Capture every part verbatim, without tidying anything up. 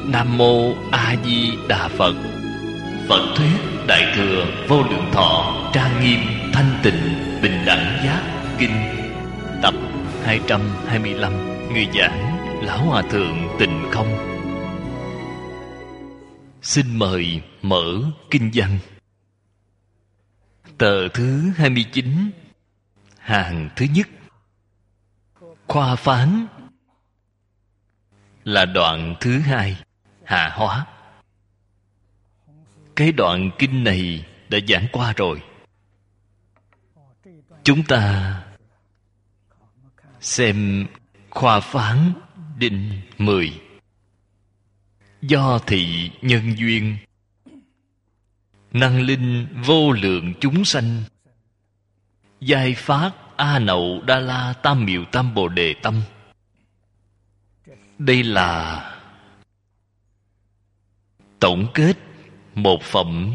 Nam Mô A Di Đà Phật. Phật thuyết Đại thừa Vô Lượng Thọ Trang Nghiêm Thanh Tịnh Bình Đẳng Giác Kinh, tập hai trăm hai mươi lăm. Người giảng Lão Hòa Thượng Tịnh Không. Xin mời mở kinh văn. Tờ thứ hai mươi chín, hàng thứ nhất. Khoa phán là đoạn thứ hai, hạ hóa. Cái đoạn kinh này đã giảng qua rồi. Chúng ta xem khoa phán định mười. Do thị nhân duyên, năng linh vô lượng chúng sanh, giai phát A Nậu Đa La Tam Miệu Tam Bồ Đề Tâm. Đây là tổng kết một phẩm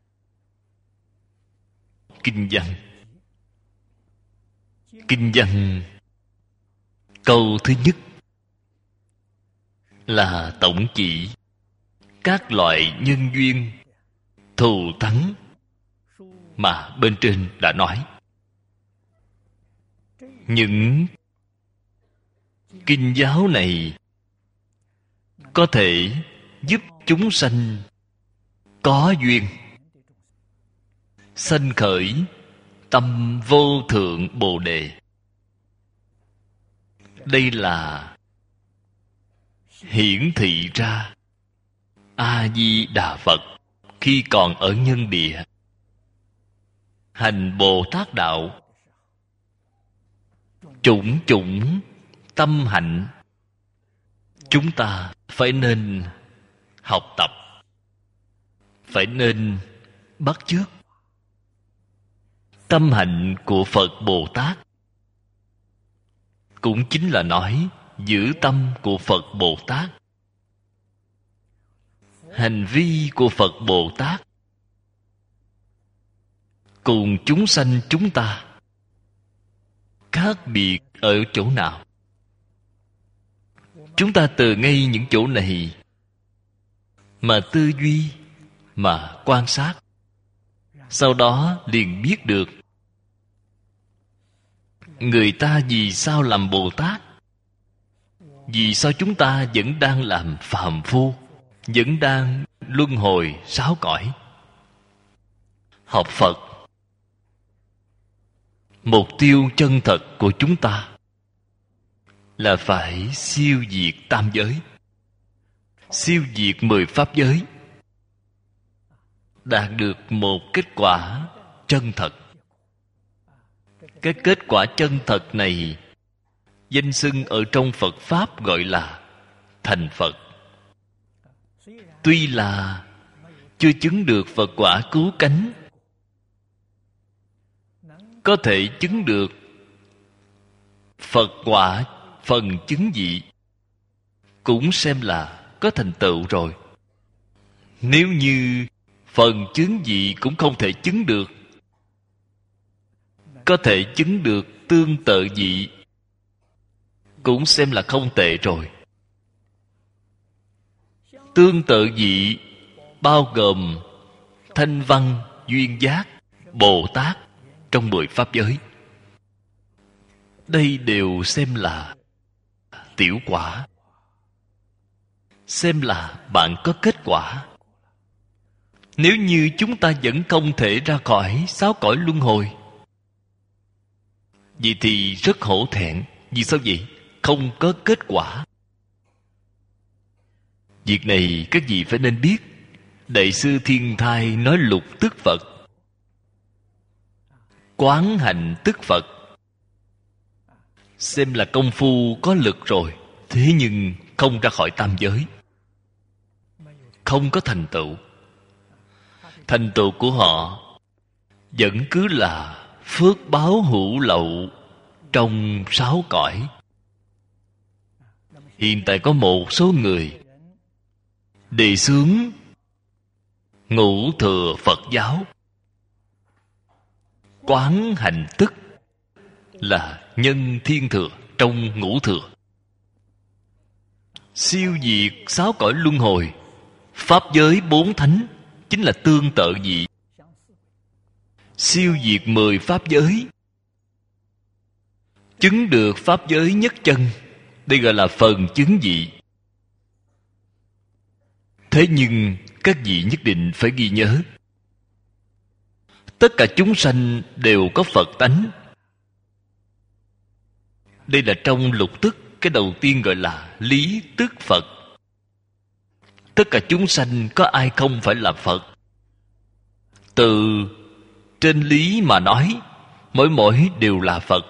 kinh văn. Kinh văn câu thứ nhất là tổng chỉ các loại nhân duyên thù thắng mà bên trên đã nói. Những kinh giáo này có thể giúp chúng sanh có duyên sanh khởi tâm vô thượng bồ đề. Đây là hiển thị ra A Di Đà Phật khi còn ở nhân địa hành Bồ Tát đạo, chủng chủng tâm hạnh chúng ta phải nên học tập, phải nên bắt chước. Tâm hạnh của Phật Bồ Tát cũng chính là nói giữ tâm của Phật Bồ Tát. Hành vi của Phật Bồ Tát cùng chúng sanh chúng ta khác biệt ở chỗ nào? Chúng ta từ ngay những chỗ này mà tư duy, mà quan sát, sau đó liền biết được người ta vì sao làm Bồ Tát, vì sao chúng ta vẫn đang làm phàm phu, vẫn đang luân hồi sáu cõi. Học Phật, mục tiêu chân thật của chúng ta là phải siêu diệt tam giới, siêu diệt mười pháp giới, đạt được một kết quả chân thật. Cái kết quả chân thật này danh xưng ở trong Phật Pháp gọi là thành Phật. Tuy là chưa chứng được Phật quả cứu cánh, có thể chứng được Phật quả phần chứng vị, cũng xem là có thành tựu rồi. Nếu như phần chứng vị cũng không thể chứng được, có thể chứng được tương tự vị, cũng xem là không tệ rồi. Tương tự vị bao gồm thanh văn, duyên giác, Bồ Tát trong mười pháp giới. Đây đều xem là tiểu quả, xem là bạn có kết quả. Nếu như chúng ta vẫn không thể ra khỏi sáu cõi luân hồi, vậy thì rất hổ thẹn. Vì sao vậy? Không có kết quả. Việc này các vị phải nên biết. Đại sư Thiên Thai nói lục tức Phật, quán hạnh tức Phật, xem là công phu có lực rồi, thế nhưng không ra khỏi tam giới, không có thành tựu. Thành tựu của họ vẫn cứ là phước báo hữu lậu trong sáu cõi. Hiện tại có một số người đề xướng ngũ thừa Phật giáo, quán hành tức là nhân thiên thừa trong ngũ thừa. siêu diệt sáu cõi luân hồi. Pháp giới bốn thánh chính là tương tự dị. Siêu diệt mười pháp giới, chứng được pháp giới nhất chân. Đây gọi là phần chứng dị. Thế nhưng các vị nhất định phải ghi nhớ, tất cả chúng sanh đều có Phật tánh. Đây là trong lục tức, cái đầu tiên gọi là lý tức Phật. Tất cả chúng sanh có ai không phải là Phật? Từ trên lý mà nói, mỗi mỗi đều là Phật.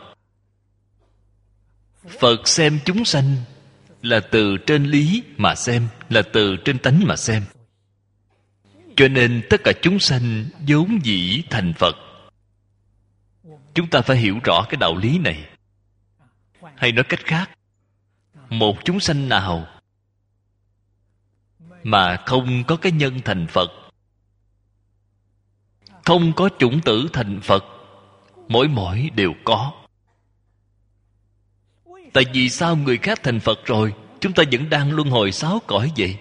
Phật xem chúng sanh là từ trên lý mà xem, là từ trên tánh mà xem. Cho nên tất cả chúng sanh vốn dĩ thành Phật. Chúng ta phải hiểu rõ cái đạo lý này. Hay nói cách khác, một chúng sanh nào mà không có cái nhân thành Phật, không có chủng tử thành Phật, mỗi mỗi đều có. Tại vì sao người khác thành Phật rồi, chúng ta vẫn đang luân hồi sáu cõi vậy?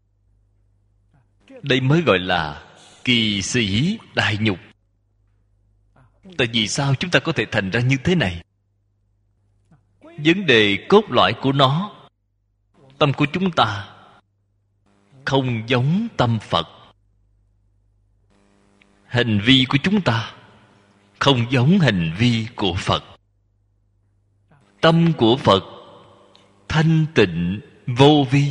Đây mới gọi là kỳ sĩ đại nhục. Tại vì sao chúng ta có thể thành ra như thế này? Vấn đề cốt lõi của nó, tâm của chúng ta không giống tâm Phật. Hành vi của chúng ta không giống hành vi của Phật. Tâm của Phật thanh tịnh vô vi.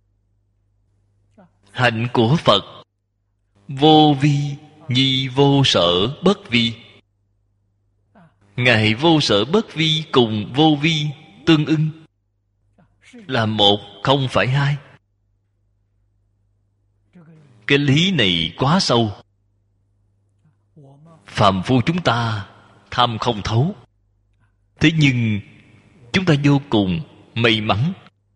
Hạnh của Phật vô vi nhi vô sở bất vi. Ngài vô sở bất vi cùng vô vi tương ưng, là một không phải hai. Cái lý này quá sâu, phàm phu chúng ta tham không thấu. Thế nhưng chúng ta vô cùng may mắn,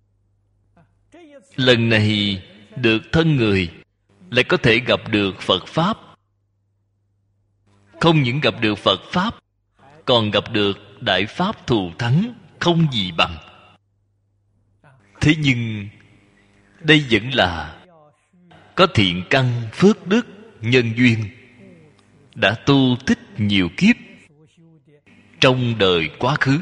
lần này được thân người, lại có thể gặp được Phật Pháp. Không những gặp được Phật Pháp, còn gặp được Đại Pháp thù thắng, không gì bằng. Thế nhưng đây vẫn là có thiện căn phước đức nhân duyên, đã tu tích nhiều kiếp trong đời quá khứ.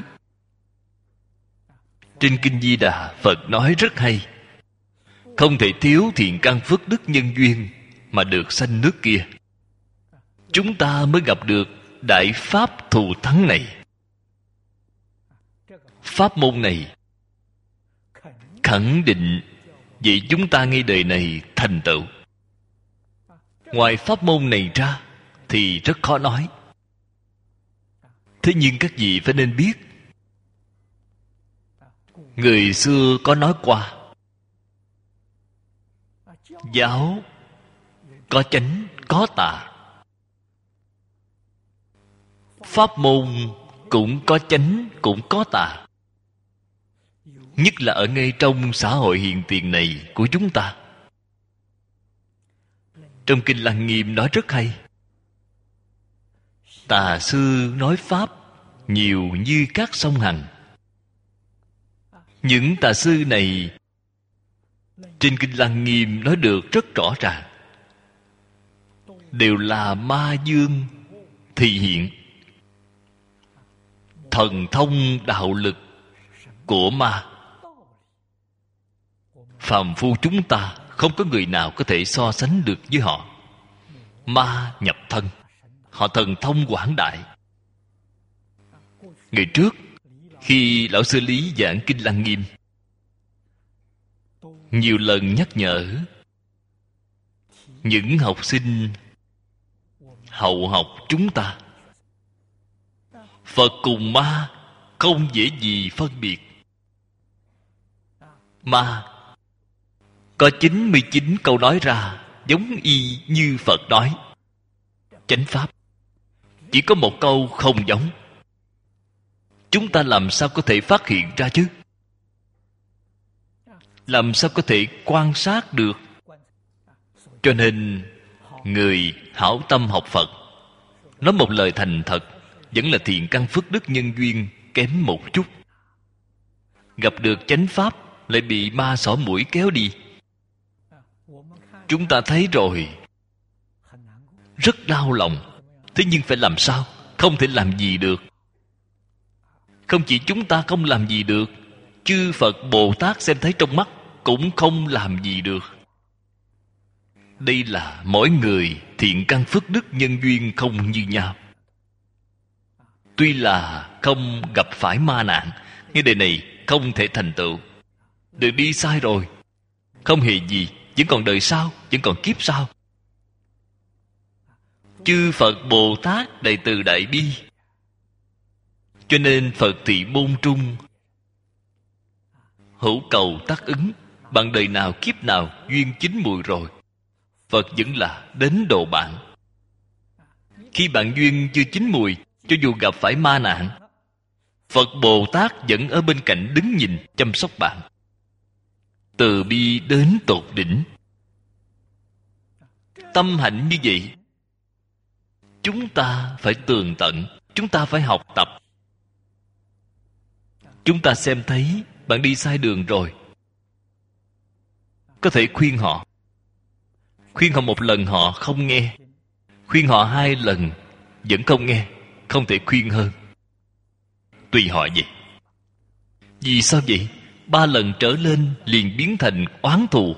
Trên Kinh Di Đà, Phật nói rất hay, không thể thiếu thiện căn phước đức nhân duyên mà được sanh nước kia. Chúng ta mới gặp được Đại Pháp thù thắng này. Pháp môn này khẳng định vậy chúng ta ngay đời này thành tựu. Ngoài pháp môn này ra thì rất khó nói. Thế nhưng các vị phải nên biết, người xưa có nói qua, giáo có chánh có tà, pháp môn cũng có chánh cũng có tà. Nhất là ở ngay trong xã hội hiện tiền này của chúng ta. Trong Kinh Lăng Nghiêm nói rất hay, tà sư nói pháp nhiều như các sông Hằng. Những tà sư này trên Kinh Lăng Nghiêm nói được rất rõ ràng, đều là ma dương thị hiện, thần thông đạo lực của ma. Phàm phu chúng ta không có người nào có thể so sánh được với họ. Ma nhập thân, họ thần thông quảng đại. Ngày trước khi lão sư Lý giảng Kinh Lăng Nghiêm, nhiều lần nhắc nhở những học sinh hậu học chúng ta, Phật cùng ma không dễ gì phân biệt. Ma có chín mươi chín câu nói ra giống y như Phật nói. Chánh pháp chỉ có một câu không giống. Chúng ta làm sao có thể phát hiện ra chứ? Làm sao có thể quan sát được? Cho nên người hảo tâm học Phật, nói một lời thành thật, vẫn là thiện căn phước đức nhân duyên kém một chút. Gặp được chánh pháp lại bị ma xỏ mũi kéo đi. Chúng ta thấy rồi, rất đau lòng. Thế nhưng phải làm sao? Không thể làm gì được. Không chỉ chúng ta không làm gì được, chư Phật Bồ Tát xem thấy trong mắt cũng không làm gì được. Đây là mỗi người thiện căn phước đức nhân duyên không như nhau. Tuy là không gặp phải ma nạn, nhưng đời này không thể thành tựu. Đường đi sai rồi, không hề gì. Vẫn còn đời sau, vẫn còn kiếp sau. Chư Phật Bồ Tát đại từ đại bi, cho nên Phật thị môn trung, hữu cầu tác ứng. Bạn đời nào kiếp nào duyên chín mùi rồi, Phật vẫn là đến độ bạn. Khi bạn duyên chưa chín mùi, cho dù gặp phải ma nạn, Phật Bồ Tát vẫn ở bên cạnh đứng nhìn chăm sóc bạn, từ bi đến tột đỉnh. Tâm hạnh như vậy, chúng ta phải tường tận, chúng ta phải học tập. Chúng ta xem thấy bạn đi sai đường rồi, có thể khuyên họ. Khuyên họ một lần họ không nghe, khuyên họ hai lần vẫn không nghe, không thể khuyên hơn. Tùy họ vậy. Vì sao vậy? Ba lần trở lên liền biến thành oán thù,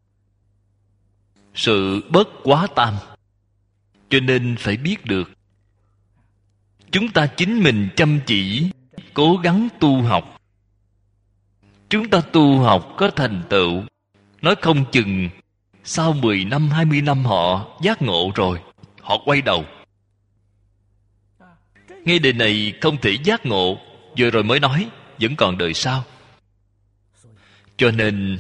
sự bất quá tam. Cho nên phải biết được, chúng ta chính mình chăm chỉ cố gắng tu học. Chúng ta tu học có thành tựu, nói không chừng sau mười năm, hai mươi năm họ giác ngộ rồi, họ quay đầu. Ngay đời này không thể giác ngộ, vừa rồi mới nói vẫn còn đời sau. Cho nên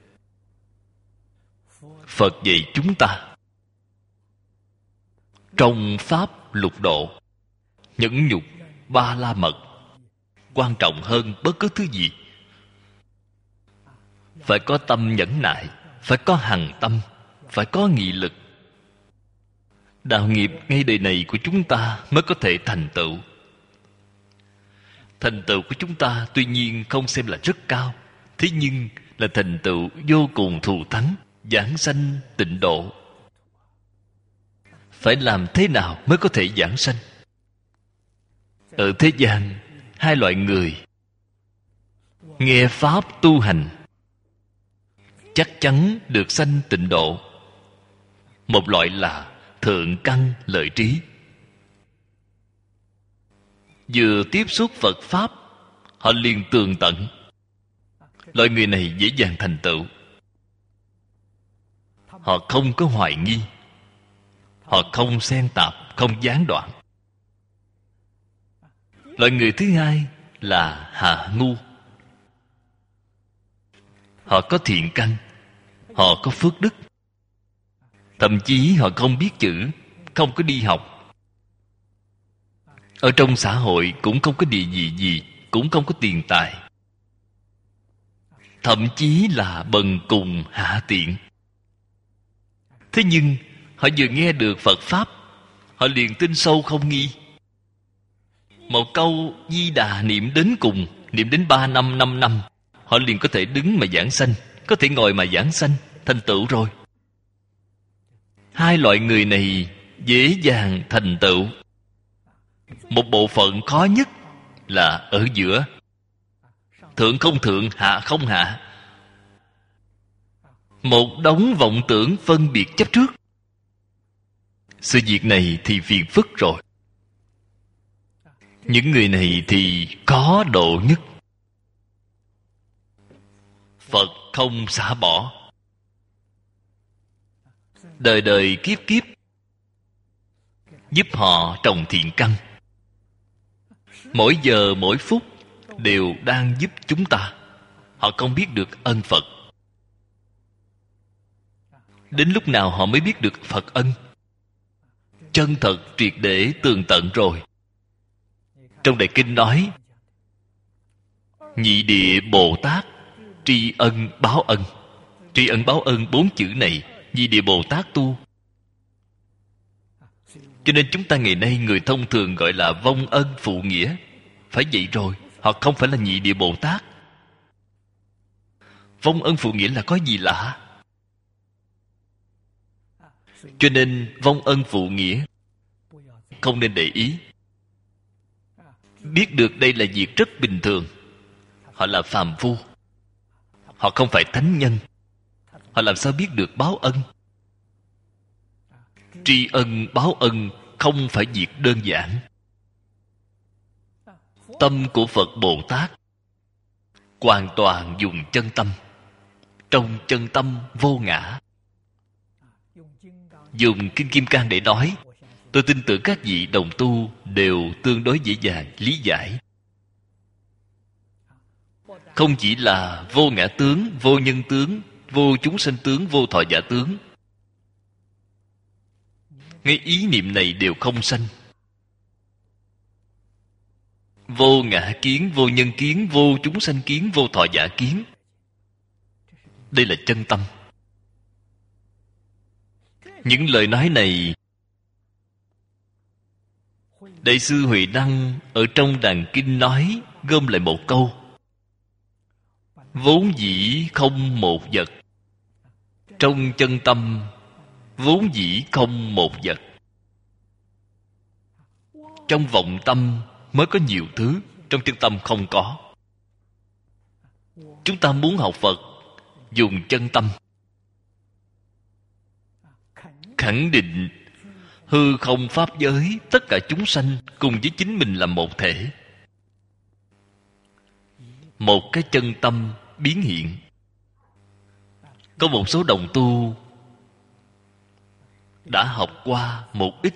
Phật dạy chúng ta trong pháp lục độ, nhẫn nhục ba la mật quan trọng hơn bất cứ thứ gì. Phải có tâm nhẫn nại, phải có hằng tâm, phải có nghị lực. Đạo nghiệp ngay đời này của chúng ta mới có thể thành tựu. Thành tựu của chúng ta tuy nhiên không xem là rất cao, thế nhưng là thành tựu vô cùng thù thắng, giảng sanh tịnh độ. Phải làm thế nào mới có thể giảng sanh? Ở thế gian, hai loại người nghe pháp tu hành chắc chắn được sanh tịnh độ. Một loại là thượng căn lợi trí, vừa tiếp xúc Phật pháp họ liền tường tận. Loại người này dễ dàng thành tựu. Họ không có hoài nghi, họ không xen tạp, không gián đoạn. Loại người thứ hai là hạ ngu. Họ có thiện căn, họ có phước đức, thậm chí họ không biết chữ, không có đi học, ở trong xã hội cũng không có địa vị gì, cũng không có tiền tài, thậm chí là bần cùng hạ tiện. Thế nhưng họ vừa nghe được Phật pháp, họ liền tin sâu không nghi. Một câu Di Đà niệm đến cùng, niệm đến ba năm, năm năm, họ liền có thể đứng mà giảng sanh, có thể ngồi mà giảng sanh, thành tựu rồi. Hai loại người này dễ dàng thành tựu. Một bộ phận khó nhất là ở giữa, thượng không thượng, hạ không hạ. Một đống vọng tưởng phân biệt chấp trước. Sự việc này thì phiền phức rồi. Những người này thì có độ nhất. Phật không xả bỏ, đời đời kiếp kiếp giúp họ trồng thiện căn. Mỗi giờ mỗi phút đều đang giúp chúng ta. Họ không biết được ân Phật. Đến lúc nào họ mới biết được Phật ân? Chân thật triệt để tường tận rồi. Trong Đại Kinh nói, nhị địa Bồ Tát tri ân báo ân. Tri ân báo ân bốn chữ này nhị địa Bồ Tát tu. Cho nên chúng ta ngày nay người thông thường gọi là vong ân phụ nghĩa. Phải vậy rồi, họ không phải là nhị địa Bồ Tát. Vong ân phụ nghĩa là có gì lạ? Cho nên vong ân phụ nghĩa không nên để ý. Biết được đây là việc rất bình thường. Họ là phàm phu, họ không phải thánh nhân. Họ làm sao biết được báo ân? Tri ân báo ân không phải việc đơn giản. Tâm của Phật Bồ Tát hoàn toàn dùng chân tâm. Trong chân tâm vô ngã. Dùng Kinh Kim Cang để nói, tôi tin tưởng các vị đồng tu đều tương đối dễ dàng lý giải. Không chỉ là vô ngã tướng, vô nhân tướng, vô chúng sanh tướng, vô thọ giả tướng. Ngay ý niệm này đều không sanh. Vô ngã kiến, vô nhân kiến, vô chúng sanh kiến, vô thọ giả kiến. Đây là chân tâm. Những lời nói này Đại sư Huệ Năng ở trong Đàn Kinh nói, gom lại một câu: vốn dĩ không một vật. Trong chân tâm vốn dĩ không một vật. Trong vọng tâm mới có nhiều thứ, trong chân tâm không có. Chúng ta muốn học Phật, dùng chân tâm. Khẳng định hư không pháp giới, tất cả chúng sanh cùng với chính mình là một thể. Một cái chân tâm biến hiện. Có một số đồng tu đã học qua một ít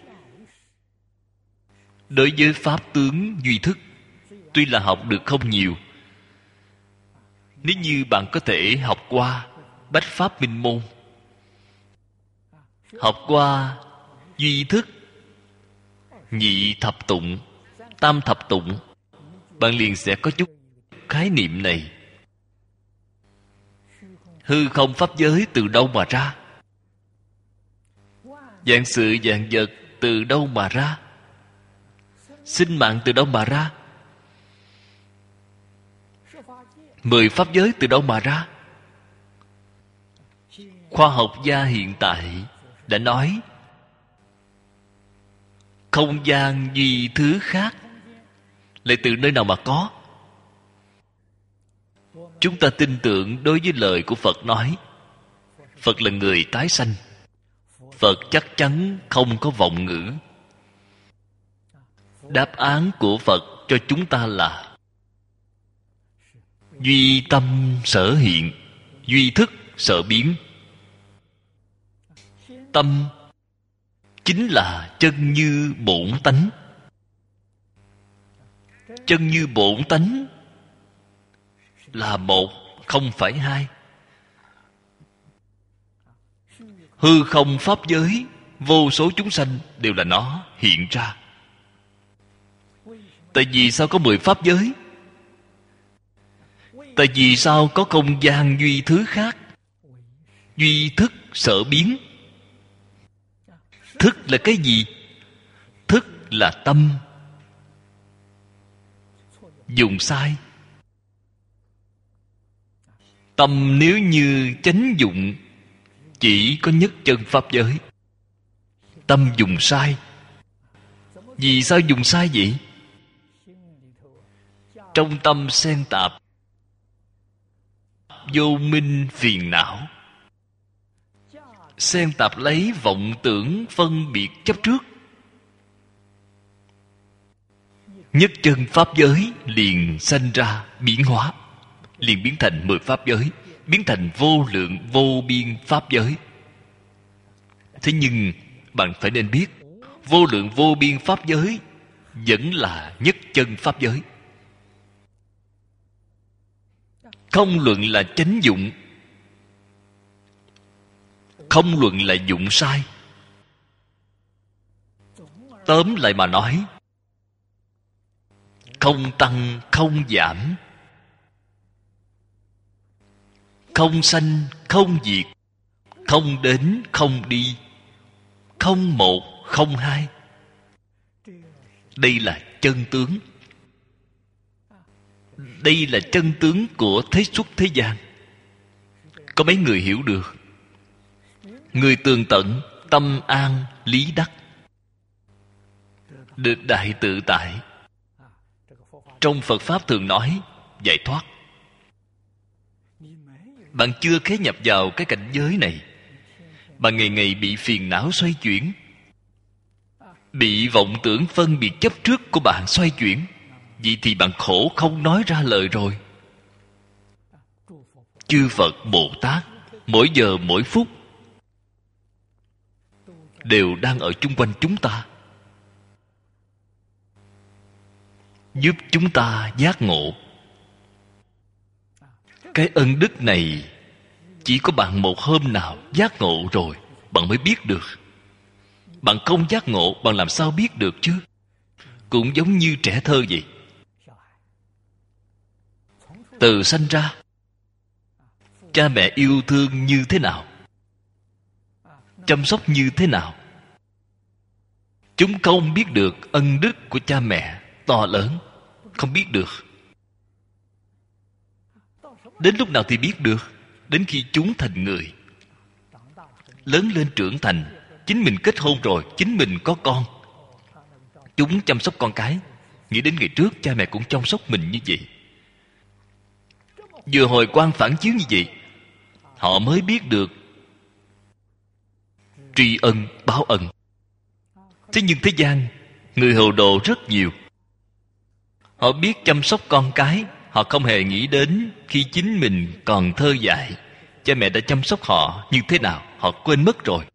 đối với pháp tướng duy thức. Tuy là học được không nhiều. Nếu như bạn có thể học qua Bách Pháp Minh Môn, học qua duy thức, nhị thập tụng, tam thập tụng, bạn liền sẽ có chút khái niệm này. Hư không pháp giới từ đâu mà ra? Vạn sự vạn vật từ đâu mà ra? Sinh mạng từ đâu mà ra? Mười pháp giới từ đâu mà ra? Khoa học gia hiện tại đã nói không gian duy thứ khác lại từ nơi nào mà có? Chúng ta tin tưởng đối với lời của Phật nói. Phật là người tái sanh. Phật chắc chắn không có vọng ngữ. Đáp án của Phật cho chúng ta là duy tâm sở hiện, duy thức sở biến. Tâm chính là chân như bổn tánh. Chân như bổn tánh là một, không phải hai. Hư không pháp giới, vô số chúng sanh đều là nó hiện ra. Tại vì sao có mười pháp giới? Tại vì sao có không gian duy thứ khác? Duy thức sở biến. Thức là cái gì? Thức là tâm. Dùng sai. Tâm nếu như chánh dụng, chỉ có nhất chân pháp giới. Tâm dùng sai. Vì sao dùng sai vậy? Trong tâm xen tạp vô minh phiền não, xen tạp lấy vọng tưởng phân biệt chấp trước. Nhất chân pháp giới liền sanh ra biến hóa, liền biến thành mười pháp giới, biến thành vô lượng vô biên pháp giới. Thế nhưng bạn phải nên biết, vô lượng vô biên pháp giới vẫn là nhất chân pháp giới. Không luận là chánh dụng, không luận là dụng sai. Tóm lại mà nói, không tăng không giảm, không sanh không diệt, không đến không đi, không một không hai. Đây là chân tướng. Đây là chân tướng của thế xuất thế gian. Có mấy người hiểu được. Người tường tận, tâm an, lý đắc, được đại tự tại. Trong Phật Pháp thường nói giải thoát. Bạn chưa khế nhập vào cái cảnh giới này, bạn ngày ngày bị phiền não xoay chuyển, bị vọng tưởng phân biệt chấp trước của bạn xoay chuyển. Vậy thì bạn khổ không nói ra lời rồi. Chư Phật Bồ Tát mỗi giờ mỗi phút đều đang ở chung quanh chúng ta, giúp chúng ta giác ngộ. Cái ân đức này chỉ có bạn một hôm nào giác ngộ rồi, bạn mới biết được. Bạn không giác ngộ, bạn làm sao biết được chứ? Cũng giống như trẻ thơ vậy. Từ sanh ra, cha mẹ yêu thương như thế nào, chăm sóc như thế nào, chúng không biết được ân đức của cha mẹ to lớn, không biết được. Đến lúc nào thì biết được? Đến khi chúng thành người, lớn lên trưởng thành, chính mình kết hôn rồi, chính mình có con, chúng chăm sóc con cái. Nghĩ đến ngày trước cha mẹ cũng chăm sóc mình như vậy, vừa hồi quang phản chiếu như vậy, họ mới biết được tri ân báo ân. Thế nhưng thế gian người hồ đồ rất nhiều. Họ biết chăm sóc con cái, họ không hề nghĩ đến khi chính mình còn thơ dại, cha mẹ đã chăm sóc họ như thế nào, họ quên mất rồi.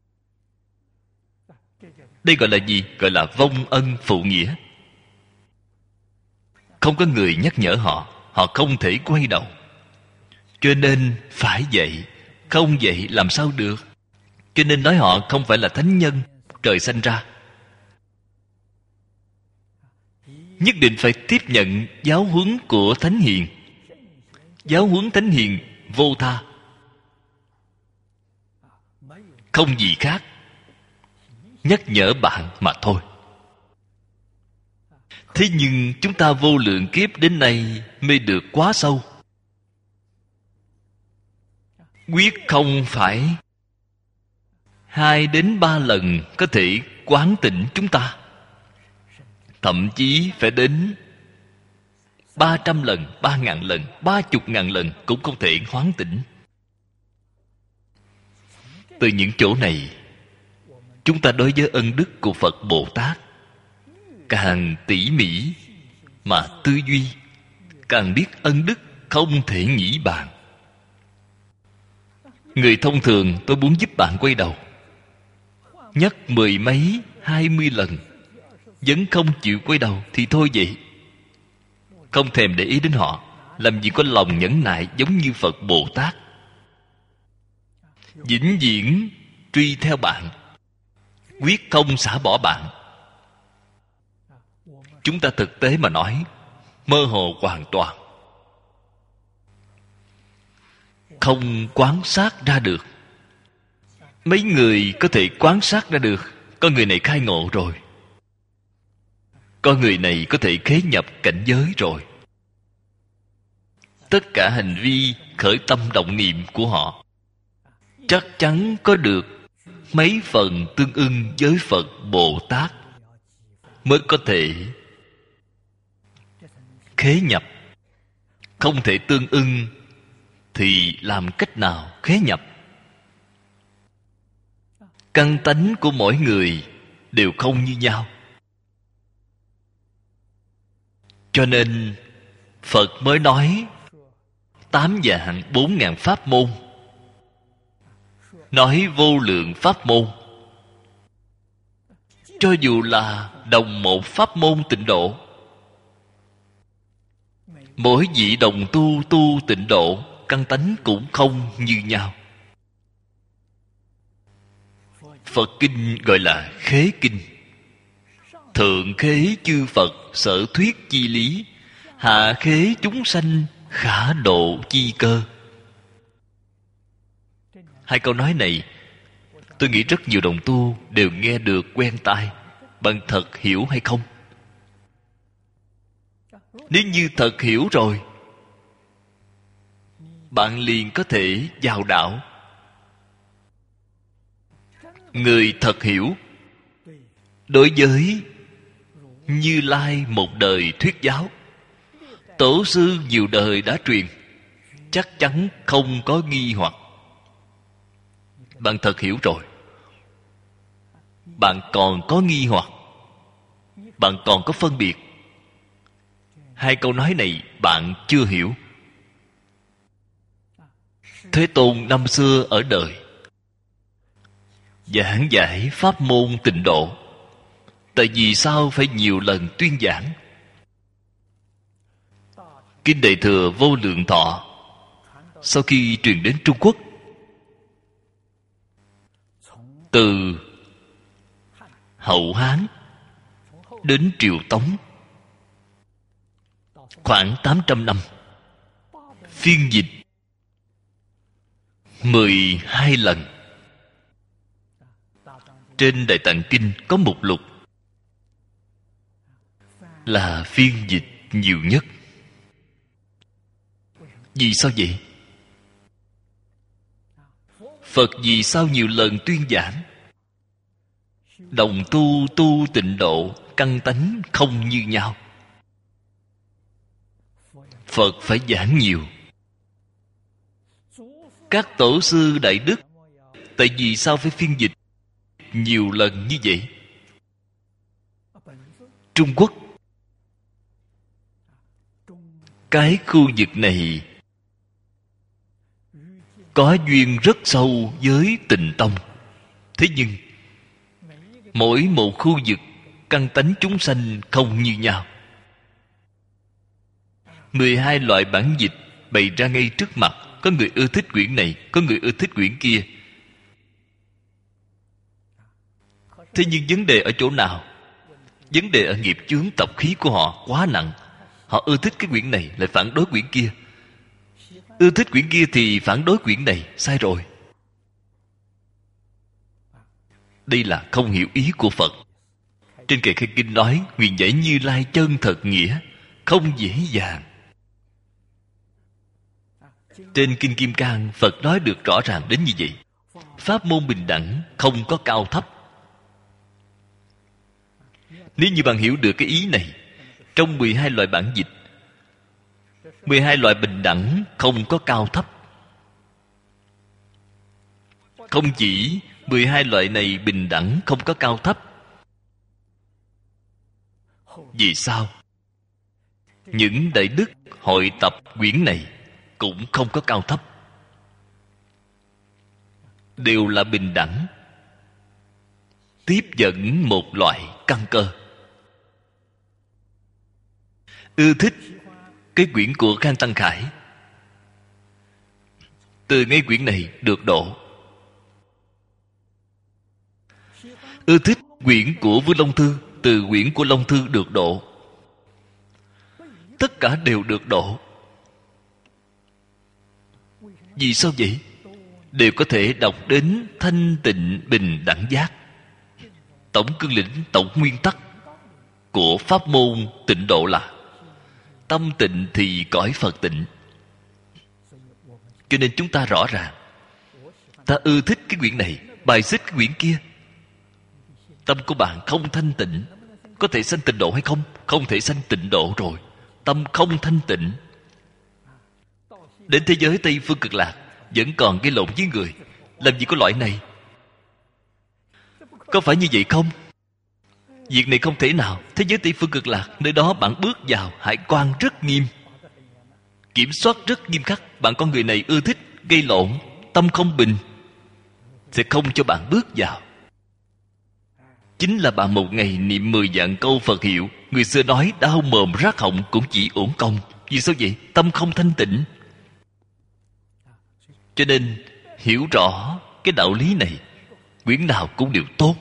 Đây gọi là gì? Gọi là vong ân phụ nghĩa. Không có người nhắc nhở họ, họ không thể quay đầu. Cho nên phải dạy, không dạy làm sao được. Cho nên nói họ không phải là thánh nhân trời sanh ra. Nhất định phải tiếp nhận giáo huấn của thánh hiền. Giáo huấn thánh hiền vô tha, không gì khác, nhắc nhở bạn mà thôi. Thế nhưng chúng ta vô lượng kiếp đến nay mê được quá sâu, quyết không phải hai đến ba lần có thể quán tỉnh chúng ta, thậm chí phải đến ba trăm lần, ba ngàn lần, ba chục ngàn lần cũng không thể hoán tỉnh. Từ những chỗ này, chúng ta đối với ân đức của Phật Bồ Tát càng tỉ mỉ mà tư duy, càng biết ân đức không thể nghĩ bàn. Người thông thường tôi muốn giúp bạn quay đầu, nhắc mười mấy, hai mươi lần vẫn không chịu quay đầu thì thôi vậy. Không thèm để ý đến họ, làm gì có lòng nhẫn nại giống như Phật Bồ Tát. Vĩnh viễn truy theo bạn, quyết không xả bỏ bạn. Chúng ta thực tế mà nói, mơ hồ hoàn toàn, không quán sát ra được. Mấy người có thể quán sát ra được, có người này khai ngộ rồi, có người này có thể khế nhập cảnh giới rồi. Tất cả hành vi khởi tâm động niệm của họ chắc chắn có được mấy phần tương ưng với Phật Bồ Tát mới có thể khế nhập. Không thể tương ưng thì làm cách nào khế nhập? Căn tánh của mỗi người đều không như nhau. Cho nên Phật mới nói tám vạn bốn ngàn pháp môn, nói vô lượng pháp môn. Cho dù là đồng một pháp môn tịnh độ, mỗi vị đồng tu tu tịnh độ, căn tánh cũng không như nhau. Phật kinh gọi là khế kinh. Thượng khế chư Phật sở thuyết chi lý, hạ khế chúng sanh khả độ chi cơ. Hai câu nói này tôi nghĩ rất nhiều đồng tu đều nghe được quen tai. Bạn thật hiểu hay không? Nếu như thật hiểu rồi, bạn liền có thể vào đạo. Người thật hiểu đối với Như Lai một đời thuyết giáo, tổ sư nhiều đời đã truyền, chắc chắn không có nghi hoặc. Bạn thật hiểu rồi, bạn còn có nghi hoặc, bạn còn có phân biệt, hai câu nói này bạn chưa hiểu. Thế Tôn năm xưa ở đời giảng giải pháp môn tịnh độ, tại vì sao phải nhiều lần tuyên giảng? Kinh Đại Thừa Vô Lượng Thọ sau khi truyền đến Trung Quốc, từ Hậu Hán đến Triều Tống khoảng tám trăm năm, phiên dịch mười hai lần. Trên Đại Tạng Kinh có mục lục là phiên dịch nhiều nhất. Vì sao vậy? Phật vì sao nhiều lần tuyên giảng? Đồng tu tu tịnh độ, căn tánh không như nhau. Phật phải giảng nhiều. Các tổ sư đại đức tại vì sao phải phiên dịch nhiều lần như vậy? Trung Quốc, cái khu vực này có duyên rất sâu với Tịnh Tông. Thế nhưng mỗi một khu vực căn tánh chúng sanh không như nhau. Mười hai loại bản dịch bày ra ngay trước mặt. Có người ưa thích quyển này, có người ưa thích quyển kia. Thế nhưng vấn đề ở chỗ nào? Vấn đề ở nghiệp chướng tập khí của họ quá nặng. Họ ưa thích cái quyển này lại phản đối quyển kia, ưa thích quyển kia thì phản đối quyển này. Sai rồi. Đây là không hiểu ý của Phật. Trên Kệ Khai Kinh nói nguyện giải Như Lai chân thật nghĩa, không dễ dàng. Trên Kinh Kim Cang, Phật nói được rõ ràng đến như vậy. Pháp môn bình đẳng không có cao thấp. Nếu như bạn hiểu được cái ý này, trong mười hai loại bản dịch, mười hai loại bình đẳng không có cao thấp. Không chỉ mười hai loại này bình đẳng không có cao thấp. Vì sao? Những đại đức hội tập quyển này cũng không có cao thấp, đều là bình đẳng, tiếp dẫn một loại căn cơ. Ưa thích cái quyển của Khang Tăng Khải, từ ngay quyển này được độ. Ưa thích quyển của Vua Long Thư, từ quyển của Long Thư được độ. Tất cả đều được độ. Vì sao vậy? Đều có thể đọc đến thanh tịnh bình đẳng giác. Tổng cương lĩnh, tổng nguyên tắc của pháp môn tịnh độ là tâm tịnh thì cõi Phật tịnh. Cho nên chúng ta rõ ràng, ta ưa thích cái quyển này, bài xích cái quyển kia. Tâm của bạn không thanh tịnh, có thể sanh tịnh độ hay không? Không thể sanh tịnh độ rồi. Tâm không thanh tịnh. Đến thế giới Tây Phương Cực Lạc vẫn còn gây lộn với người. Làm gì có loại này? Có phải như vậy không? Việc này không thể nào. Thế giới Tây Phương Cực Lạc, nơi đó bạn bước vào, hải quan rất nghiêm, kiểm soát rất nghiêm khắc. Bạn con người này ưa thích gây lộn, tâm không bình, sẽ không cho bạn bước vào. Chính là bạn một ngày niệm mười vạn câu Phật hiệu, người xưa nói đau mồm rát họng cũng chỉ uổng công. Vì sao vậy? Tâm không thanh tịnh. Cho nên hiểu rõ cái đạo lý này, quyển nào cũng đều tốt.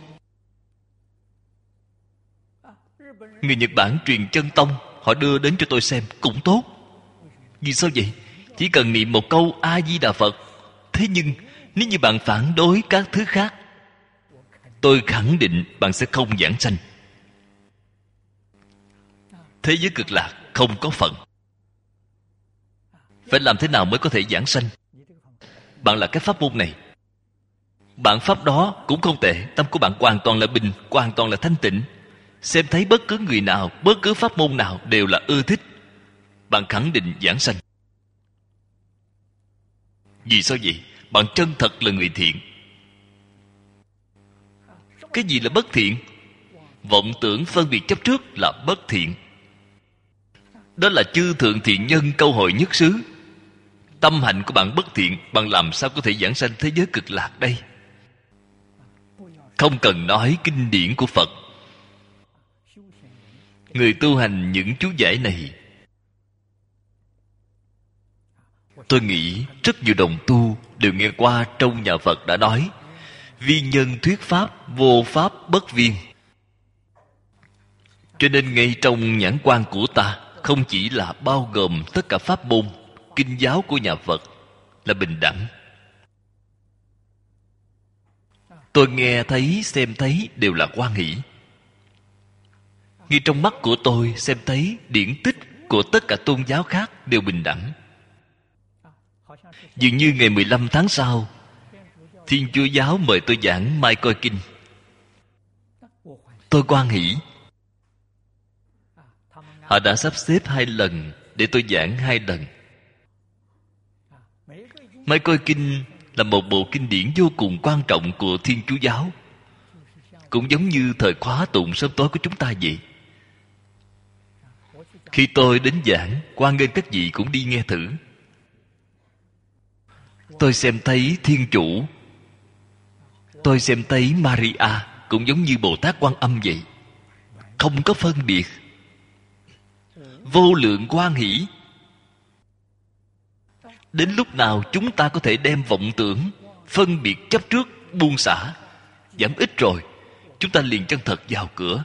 Người Nhật Bản truyền chân tông, họ đưa đến cho tôi xem cũng tốt. Vì sao vậy? Chỉ cần niệm một câu A Di Đà Phật. Thế nhưng nếu như bạn phản đối các thứ khác, tôi khẳng định bạn sẽ không vãng sanh. Thế giới Cực Lạc không có phận. Phải làm thế nào mới có thể giảng sanh? Bạn là cái pháp môn này, bạn pháp đó cũng không tệ. Tâm của bạn hoàn toàn là bình, hoàn toàn là thanh tịnh. Xem thấy bất cứ người nào, bất cứ pháp môn nào đều là ưa thích, bạn khẳng định giảng sanh. Vì sao vậy? Bạn chân thật là người thiện. Cái gì là bất thiện? Vọng tưởng phân biệt chấp trước là bất thiện. Đó là chư thượng thiện nhân câu hội nhất xứ. Tâm hạnh của bạn bất thiện, bạn làm sao có thể giảng sanh thế giới cực lạc đây? Không cần nói kinh điển của Phật. Người tu hành những chú giải này, tôi nghĩ rất nhiều đồng tu đều nghe qua trong nhà Phật đã nói: vi nhân thuyết pháp, vô pháp bất viên. Cho nên ngay trong nhãn quan của ta, không chỉ là bao gồm tất cả pháp môn kinh giáo của nhà Phật là bình đẳng. Tôi nghe thấy, xem thấy đều là hoan hỷ. Ngay trong mắt của tôi xem thấy điển tích của tất cả tôn giáo khác đều bình đẳng. Dường như ngày mười lăm tháng sau, Thiên Chúa giáo mời tôi giảng Mai Coi Kinh. Tôi hoan hỷ. Họ đã sắp xếp hai lần để tôi giảng hai lần. Mai Coi Kinh là một bộ kinh điển vô cùng quan trọng của Thiên Chúa giáo, cũng giống như thời khóa tụng sớm tối của chúng ta vậy. Khi tôi đến giảng, hoan nghênh các vị cũng đi nghe thử. Tôi xem thấy Thiên Chủ, tôi xem thấy Maria, cũng giống như Bồ Tát Quan Âm vậy, không có phân biệt, vô lượng hoan hỷ. Đến lúc nào chúng ta có thể đem vọng tưởng, phân biệt chấp trước buông xả, giảm ít rồi, chúng ta liền chân thật vào cửa,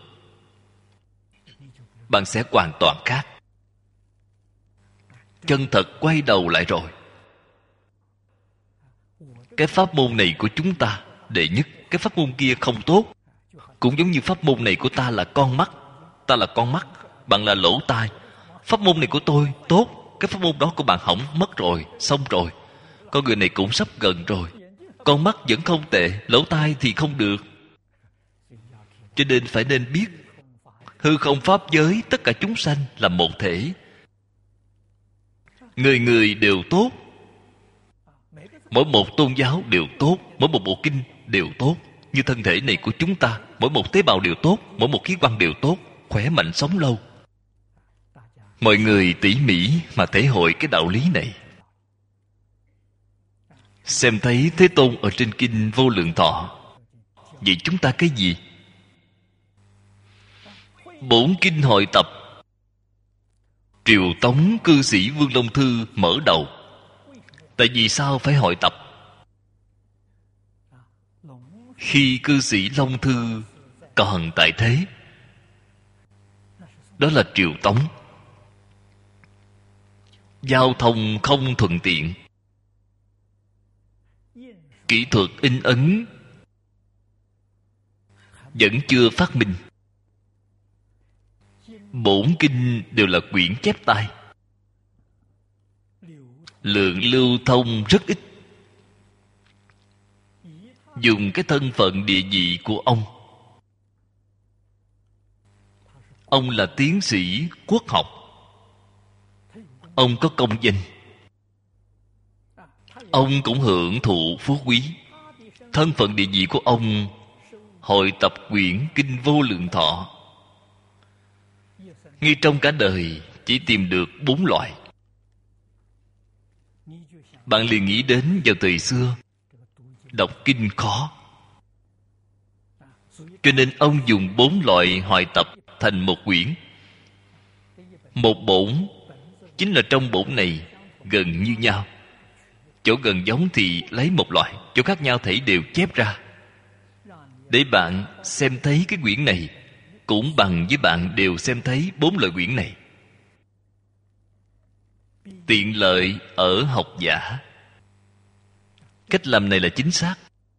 bạn sẽ hoàn toàn khác. Chân thật quay đầu lại rồi. Cái pháp môn này của chúng ta đệ nhất, cái pháp môn kia không tốt. Cũng giống như pháp môn này của ta là con mắt, ta là con mắt, bạn là lỗ tai. Pháp môn này của tôi tốt, cái pháp môn đó của bạn hỏng mất rồi, xong rồi. Con người này cũng sắp gần rồi, con mắt vẫn không tệ, lỗ tai thì không được. Cho nên phải nên biết hư không pháp giới, tất cả chúng sanh là một thể, người người đều tốt. Mỗi một tôn giáo đều tốt, mỗi một bộ kinh đều tốt. Như thân thể này của chúng ta, mỗi một tế bào đều tốt, mỗi một khí quan đều tốt, khỏe mạnh sống lâu. Mọi người tỉ mỉ mà thể hội cái đạo lý này. Xem thấy Thế Tôn ở trên kinh Vô Lượng Thọ. Vậy chúng ta cái gì? Bổn kinh hội tập, Triều Tống cư sĩ Vương Long Thư mở đầu. Tại vì sao phải hội tập? Khi cư sĩ Long Thư còn tại thế, đó là Triều Tống, giao thông không thuận tiện, kỹ thuật in ấn vẫn chưa phát minh. Bổn kinh đều là quyển chép tay, lượng lưu thông rất ít. Dùng cái thân phận địa vị của ông, ông là tiến sĩ quốc học, ông có công danh, ông cũng hưởng thụ phú quý. Thân phận địa vị của ông hội tập quyển kinh Vô Lượng Thọ, ngay trong cả đời chỉ tìm được bốn loại. Bạn liền nghĩ đến vào thời xưa đọc kinh khó, cho nên ông dùng bốn loại hội tập thành một quyển. Một bổn chính là trong bổn này gần như nhau, chỗ gần giống thì lấy một loại, chỗ khác nhau thảy đều chép ra, để bạn xem thấy cái quyển này cũng bằng với bạn đều xem thấy bốn loại quyển này. Tiện lợi ở học giả. Cách làm này là chính xác,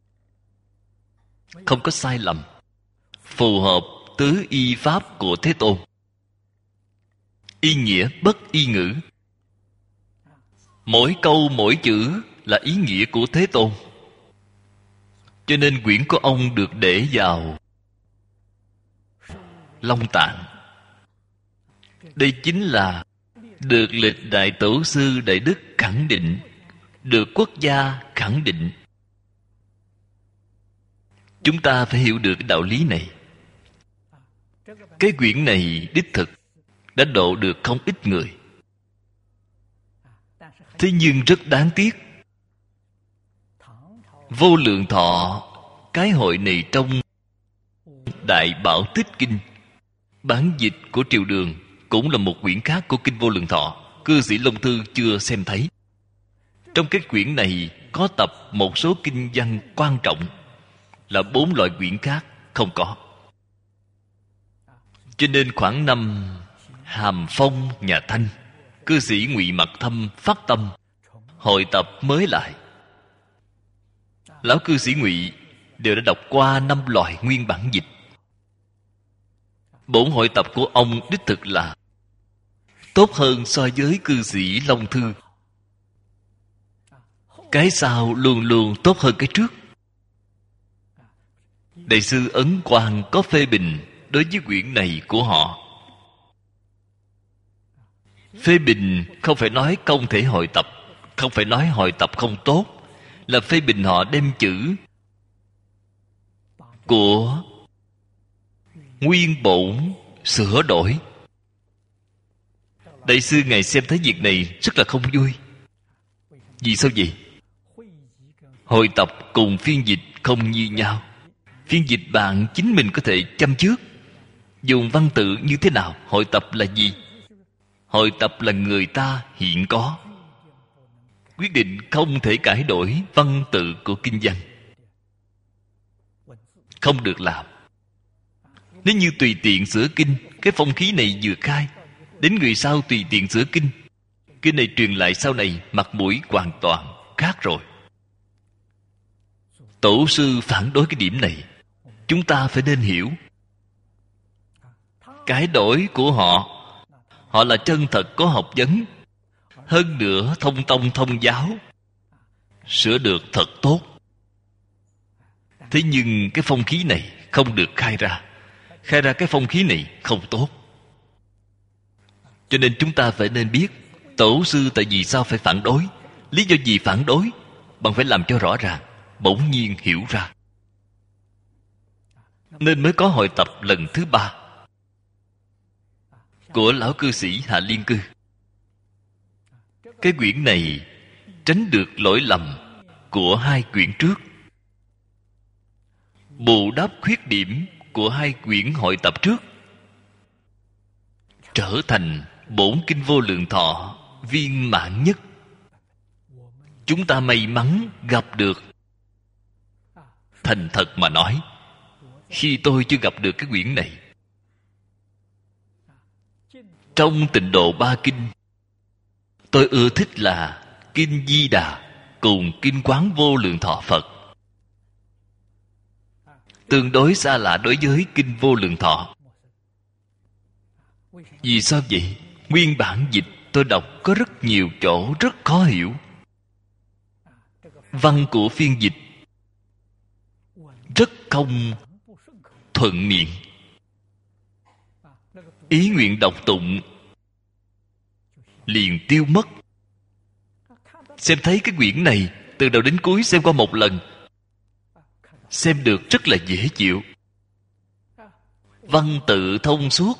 không có sai lầm, phù hợp tứ y pháp của Thế Tôn. Y nghĩa bất y ngữ. Mỗi câu mỗi chữ là ý nghĩa của Thế Tôn. Cho nên quyển của ông được để vào Long Tạng. Đây chính là được lịch đại tổ sư Đại Đức khẳng định, được quốc gia khẳng định. Chúng ta phải hiểu được cái đạo lý này. Cái quyển này đích thực đã độ được không ít người. Thế nhưng rất đáng tiếc, Vô Lượng Thọ cái hội này trong Đại Bảo Tích Kinh, bản dịch của Triều Đường, cũng là một quyển khác của Kinh Vô Lượng Thọ, cư sĩ Long Thư chưa xem thấy. Trong cái quyển này có tập một số kinh văn quan trọng, là bốn loại quyển khác không có. Cho nên khoảng năm Hàm Phong nhà Thanh, cư sĩ Ngụy Mặc Thâm phát tâm hội tập mới lại. Lão cư sĩ Ngụy đều đã đọc qua năm loại nguyên bản dịch. Bổn hội tập của ông đích thực là tốt hơn so với cư sĩ Long Thư. Cái sau luôn luôn tốt hơn cái trước. Đại sư Ấn Quang có phê bình đối với quyển này của họ. Phê bình không phải nói không thể hội tập, không phải nói hội tập không tốt, là phê bình họ đem chữ của nguyên bổn sửa đổi. Đại sư ngài xem thấy việc này rất là không vui. Vì sao vậy? Hội tập cùng phiên dịch không như nhau. Phiên dịch bạn chính mình có thể chăm trước, dùng văn tự như thế nào. Hội tập là gì? Hội tập là người ta hiện có, quyết định không thể cải đổi văn tự của kinh văn, không được làm. Nếu như tùy tiện sửa kinh, cái phong khí này vừa khai, đến người sau tùy tiện sửa kinh, kinh này truyền lại sau này mặt mũi hoàn toàn khác rồi. Tổ sư phản đối cái điểm này, chúng ta phải nên hiểu. Cái đổi của họ, họ là chân thật có học vấn, hơn nữa thông tông thông giáo, sửa được thật tốt. Thế nhưng cái phong khí này không được khai ra. Khai ra cái phong khí này không tốt. Cho nên chúng ta phải nên biết tổ sư tại vì sao phải phản đối, lý do gì phản đối, bạn phải làm cho rõ ràng, bỗng nhiên hiểu ra, nên mới có hội tập lần thứ ba của lão cư sĩ Hạ Liên Cư. Cái quyển này tránh được lỗi lầm của hai quyển trước, bù đắp khuyết điểm của hai quyển hội tập trước, trở thành bổn kinh Vô Lượng Thọ viên mãn nhất. Chúng ta may mắn gặp được. Thành thật mà nói, khi tôi chưa gặp được cái quyển này, trong Tịnh Độ Ba Kinh, tôi ưa thích là Kinh Di Đà cùng Kinh Quán Vô Lượng Thọ Phật. Tương đối xa lạ đối với Kinh Vô Lượng Thọ. Vì sao vậy? Nguyên bản dịch tôi đọc có rất nhiều chỗ rất khó hiểu. Văn của phiên dịch rất không thuận miệng. Ý nguyện đọc tụng liền tiêu mất. Xem thấy cái quyển này từ đầu đến cuối xem qua một lần, xem được rất là dễ chịu. Văn tự thông suốt,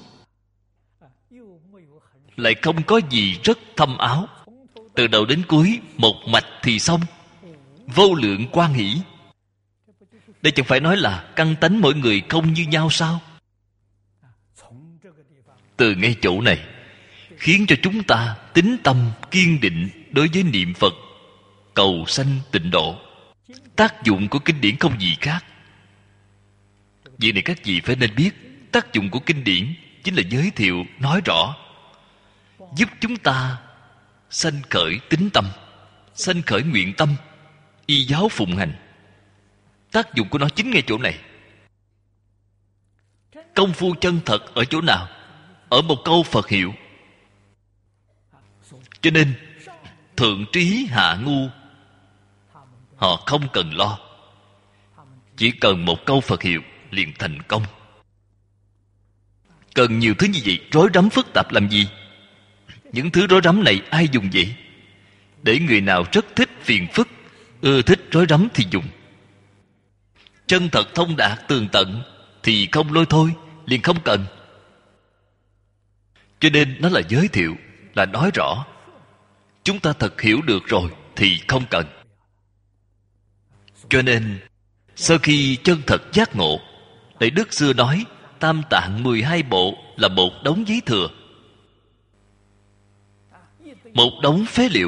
lại không có gì rất thâm áo. Từ đầu đến cuối một mạch thì xong, vô lượng quan hỷ. Đây chẳng phải nói là căn tánh mỗi người không như nhau sao? Từ ngay chỗ này khiến cho chúng ta tín tâm kiên định đối với niệm Phật, cầu sanh tịnh độ. Tác dụng của kinh điển không gì khác. Vì này các vị phải nên biết, tác dụng của kinh điển chính là giới thiệu, nói rõ, giúp chúng ta sanh khởi tín tâm, sanh khởi nguyện tâm, y giáo phụng hành. Tác dụng của nó chính ngay chỗ này. Công phu chân thật ở chỗ nào? Ở một câu Phật hiệu. Cho nên thượng trí hạ ngu. Họ không cần lo, chỉ cần một câu Phật hiệu liền thành công. Cần nhiều thứ như vậy, rối rắm phức tạp làm gì? Những thứ rối rắm này ai dùng vậy? Để người nào rất thích phiền phức, ưa thích rối rắm thì dùng. Chân thật thông đạt tường tận thì không lôi thôi, liền không cần. Cho nên nó là giới thiệu, là nói rõ. Chúng ta thật hiểu được rồi thì không cần. Cho nên sau khi chân thật giác ngộ, Đại Đức xưa nói Tam Tạng mười hai bộ là một đống giấy thừa, một đống phế liệu.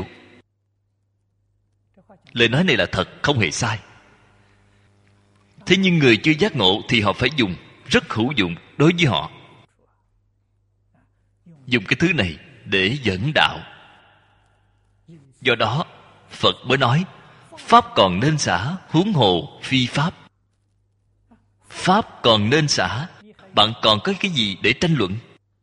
Lời nói này là thật, không hề sai. Thế nhưng người chưa giác ngộ thì họ phải dùng, rất hữu dụng đối với họ. Dùng cái thứ này để dẫn đạo. Do đó Phật mới nói Pháp còn nên xả, huống hồ phi Pháp. Pháp còn nên xả, bạn còn có cái gì để tranh luận?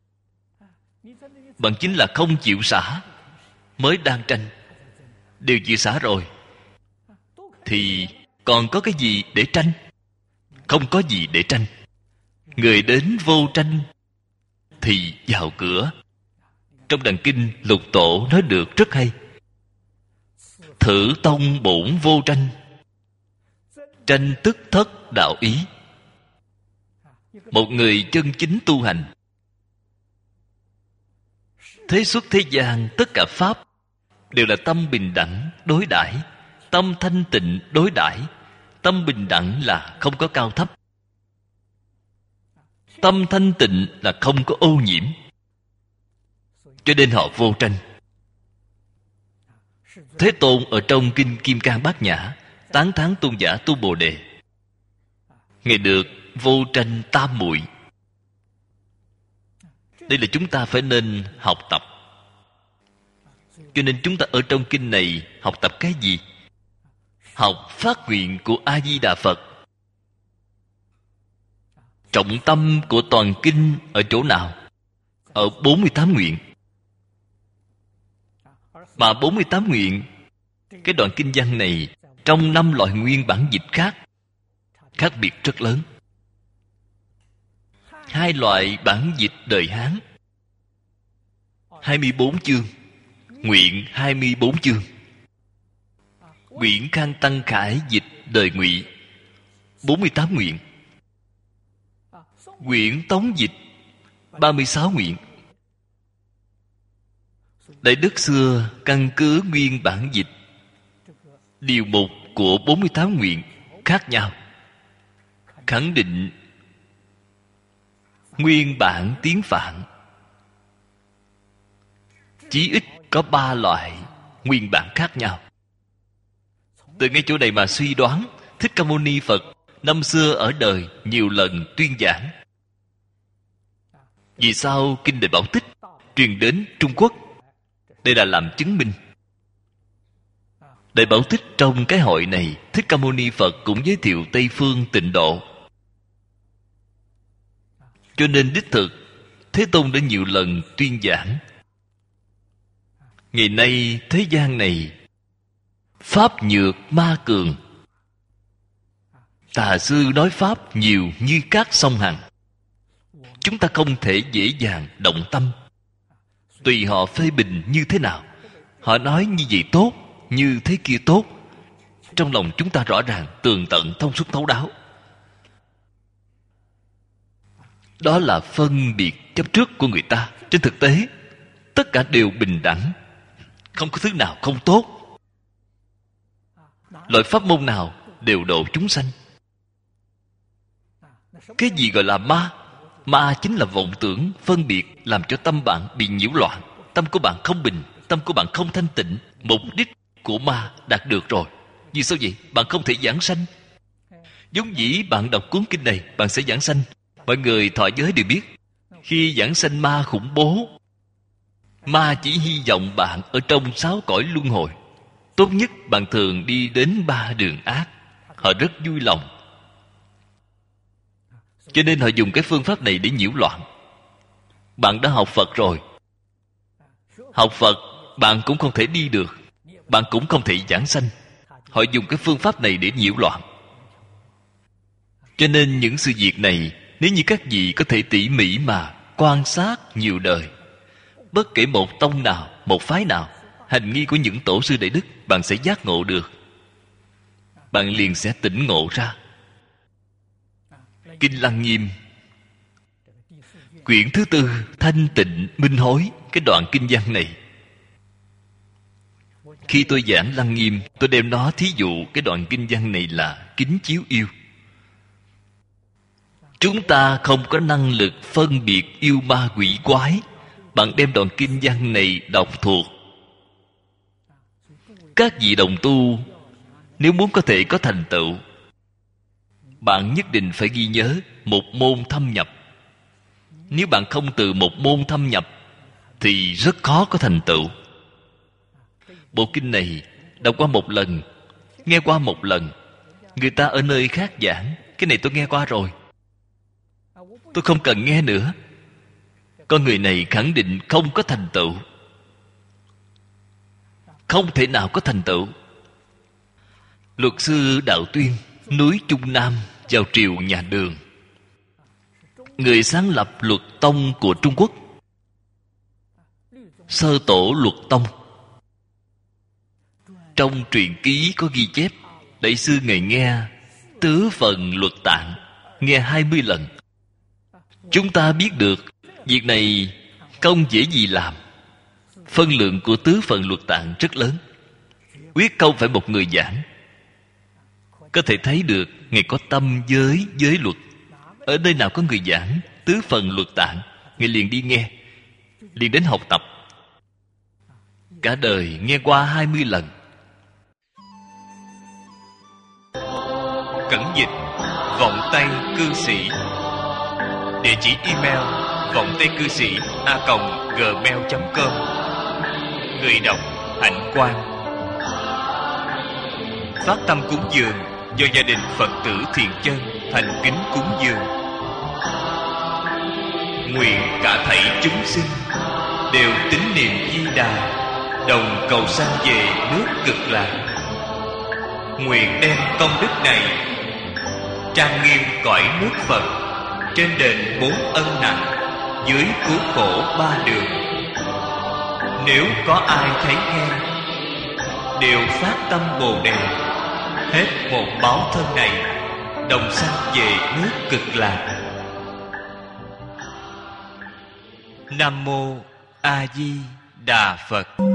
Bạn chính là không chịu xả mới đang tranh. Đều chịu xả rồi thì còn có cái gì để tranh? Không có gì để tranh. Người đến vô tranh thì vào cửa. Trong Đàn Kinh Lục Tổ nói được rất hay. Thử tông bổn vô tranh, tranh tức thất đạo ý. Một người chân chính tu hành, thế xuất thế gian tất cả Pháp đều là tâm bình đẳng đối đãi, tâm thanh tịnh đối đãi. Tâm bình đẳng là không có cao thấp, tâm thanh tịnh là không có ô nhiễm. Cho nên họ vô tranh. Thế Tôn ở trong Kinh Kim Cang Bát Nhã tán thán tôn giả tu Bồ Đề. Ngài được vô tranh tam muội. Đây là chúng ta phải nên học tập. Cho nên chúng ta ở trong kinh này học tập cái gì? Học phát nguyện của A Di Đà Phật. Trọng tâm của toàn kinh ở chỗ nào? Ở bốn mươi tám nguyện. Mà bốn mươi tám nguyện, cái đoạn kinh văn này trong năm loại nguyên bản dịch khác, khác biệt rất lớn. Hai loại bản dịch đời Hán, hai mươi bốn chương, nguyện hai mươi bốn chương. Nguyễn Khang Tăng Khải dịch đời Ngụy, bốn mươi tám nguyện. Nguyễn Tống dịch ba mươi sáu nguyện. Đại Đức xưa căn cứ nguyên bản dịch, điều mục của bốn mươi tám nguyện khác nhau, khẳng định nguyên bản tiếng Phạn chí ít có ba loại nguyên bản khác nhau. Từ ngay chỗ này mà suy đoán Thích Ca Mâu Ni Phật năm xưa ở đời nhiều lần tuyên giảng. Vì sao Kinh Đại Bảo Tích truyền đến Trung Quốc? Đây là làm chứng minh. Đại Bảo Tích trong cái hội này, Thích Ca Mâu Ni Phật cũng giới thiệu Tây Phương Tịnh Độ. Cho nên đích thực Thế Tôn đã nhiều lần tuyên giảng. Ngày nay thế gian này Pháp nhược ma cường, tà sư nói Pháp nhiều như cát sông Hằng. Chúng ta không thể dễ dàng động tâm. Tùy họ phê bình như thế nào, họ nói như vậy tốt, như thế kia tốt, trong lòng chúng ta rõ ràng, tường tận, thông suốt thấu đáo. Đó là phân biệt chấp trước của người ta. Trên thực tế tất cả đều bình đẳng, không có thứ nào không tốt. Loại pháp môn nào đều độ chúng sanh. Cái gì gọi là ma? Ma chính là vọng tưởng, phân biệt, làm cho tâm bạn bị nhiễu loạn. Tâm của bạn không bình, tâm của bạn không thanh tịnh. Mục đích của ma đạt được rồi. Vì sao vậy? Bạn không thể giảng sanh. Giống dĩ bạn đọc cuốn kinh này, bạn sẽ giảng sanh. Mọi người thọ giới đều biết, khi giảng sanh ma khủng bố. Ma chỉ hy vọng bạn ở trong sáu cõi luân hồi. Tốt nhất bạn thường đi đến ba đường ác. Họ rất vui lòng. Cho nên họ dùng cái phương pháp này để nhiễu loạn. Bạn đã học Phật rồi, học Phật bạn cũng không thể đi được. bạn cũng không thể giảng sanh. Họ dùng cái phương pháp này để nhiễu loạn. Cho nên những sự việc này, nếu như các vị có thể tỉ mỉ mà quan sát nhiều đời, bất kể một tông nào, một phái nào, hành nghi của những tổ sư đại đức, bạn sẽ giác ngộ được. Bạn liền sẽ tỉnh ngộ ra. Kinh Lăng Nghiêm quyển thứ tư, Thanh Tịnh Minh Hối, cái đoạn kinh văn này, khi tôi giảng Lăng Nghiêm, tôi đem nó thí dụ cái đoạn kinh văn này là kính chiếu yêu. Chúng ta không có năng lực phân biệt yêu ma quỷ quái. Bạn đem đoạn kinh văn này đọc thuộc. Các vị đồng tu, nếu muốn có thể có thành tựu, bạn nhất định phải ghi nhớ một môn thâm nhập. Nếu bạn không từ một môn thâm nhập thì rất khó có thành tựu. Bộ kinh này đọc qua một lần, nghe qua một lần, người ta ở nơi khác giảng, cái này tôi nghe qua rồi, tôi không cần nghe nữa. Con người này khẳng định không có thành tựu, không thể nào có thành tựu. Luật sư Đạo Tuyên, núi Trung Nam, vào triều nhà Đường, người sáng lập luật tông của Trung Quốc, sơ tổ luật tông. Trong truyện ký có ghi chép, đại sư ngài nghe tứ phần luật tạng, nghe hai mươi lần. Chúng ta biết được việc này không dễ gì làm. Phân lượng của tứ phần luật tạng rất lớn, quyết không phải một người giảng. Có thể thấy được ngài có tâm với giới luật. Ở nơi nào có người giảng tứ phần luật tạng, ngài liền đi nghe, liền đến học tập. Cả đời nghe qua hai mươi lần. Cẩn dịch Vọng Tay Cư Sĩ. Địa chỉ email vọng tay cư sĩ a còng gmail chấm com. Người đọc Hạnh Quang. Phát tâm cúng dường do gia đình Phật tử Thiện Chân thành kính cúng dường. Nguyện cả thảy chúng sinh đều tín niệm Di Đà, đồng cầu sanh về nước Cực Lạc. Nguyện đem công đức này trang nghiêm cõi nước Phật, trên đền bốn ân nặng, dưới cứu khổ ba đường. Nếu có ai thấy nghe, đều phát tâm Bồ Đề, hết một báo thân này, đồng sanh về nước Cực Lạc. Nam Mô A Di Đà Phật.